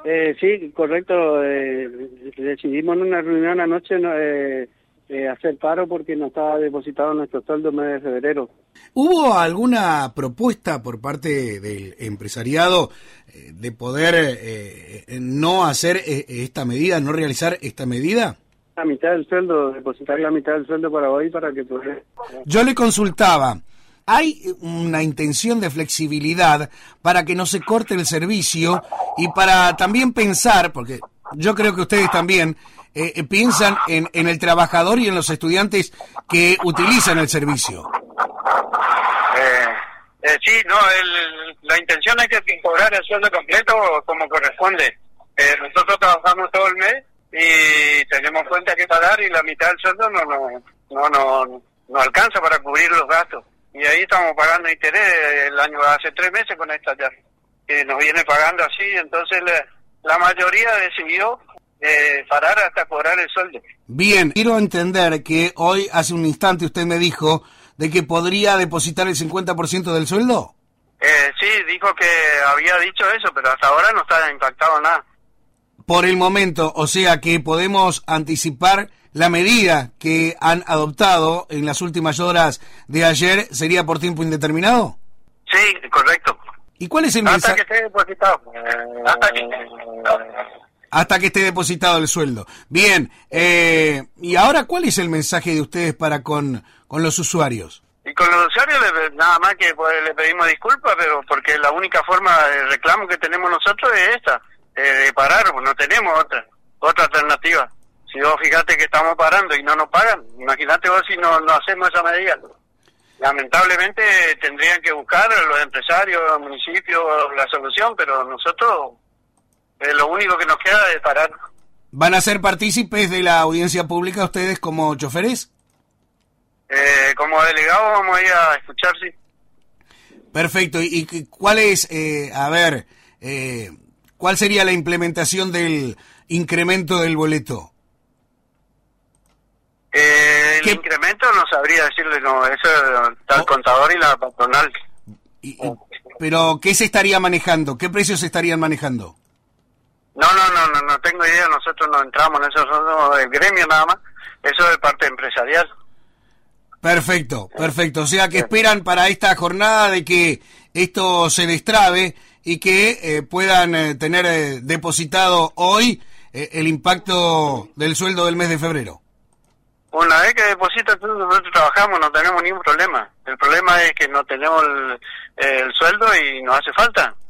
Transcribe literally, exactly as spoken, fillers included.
Eh, sí, correcto. Eh, decidimos en una reunión anoche no, eh, eh, hacer paro porque no estaba depositado nuestro sueldo en mes de febrero. ¿Hubo alguna propuesta por parte del empresariado eh, de poder eh, no hacer eh, esta medida, no realizar esta medida? La mitad del sueldo, depositar la mitad del sueldo para hoy para que pueda... Yo le consultaba, ¿hay una intención de flexibilidad para que no se corte el servicio y para también pensar, porque yo creo que ustedes también eh, piensan en, en el trabajador y en los estudiantes que utilizan el servicio? Eh, eh, sí, no, el, la intención es que cobrar el sueldo completo como corresponde. Eh, nosotros trabajamos todo el mes y tenemos cuenta que pagar y la mitad del sueldo no no no no, no alcanza para cubrir los gastos. Y ahí estamos pagando interés el año hace tres meses con esta ya, que nos viene pagando así, entonces la, la mayoría decidió eh, parar hasta cobrar el sueldo. Bien, quiero entender que hoy, hace un instante, usted me dijo de que podría depositar el cincuenta por ciento del sueldo. Eh, sí, dijo que había dicho eso, pero hasta ahora no está impactado nada. Por el momento, o sea que podemos anticipar la medida que han adoptado en las últimas horas de ayer, ¿sería por tiempo indeterminado? Sí, correcto. ¿Y cuál es el mensaje? mensaje? Hasta que esté depositado. Hasta que esté Hasta que esté depositado el sueldo. Bien, eh, y ahora, ¿cuál es el mensaje de ustedes para con, con los usuarios? Y con los usuarios le, nada más que pues, le pedimos disculpas, pero porque la única forma de reclamo que tenemos nosotros es esta, eh, de parar, no tenemos otra otra alternativa. Si vos fijate que estamos parando y no nos pagan, imagínate vos si no, no hacemos esa medida. Lamentablemente tendrían que buscar los empresarios, los municipios la solución, pero nosotros eh, lo único que nos queda es parar. ¿Van a ser partícipes de la audiencia pública ustedes como choferes? Eh, como delegado vamos a ir a escuchar, sí. Perfecto. ¿Y, y cuál es, eh, a ver, eh, cuál sería la implementación del incremento del boleto? Eh, el ¿Qué? incremento no sabría decirle, no, eso está el Oh. contador y la patronal. Y, y, ¿Pero qué se estaría manejando? ¿Qué precios se estarían manejando? No, no, no, no, no tengo idea, nosotros no entramos en eso, somos del gremio nada más, eso es parte empresarial. Perfecto, perfecto. O sea que esperan para esta jornada de que esto se destrabe y que eh, puedan eh, tener eh, depositado hoy eh, el impacto del sueldo del mes de febrero. Una vez que deposita, nosotros trabajamos, no tenemos ningún problema. El problema es que no tenemos el, el sueldo y nos hace falta.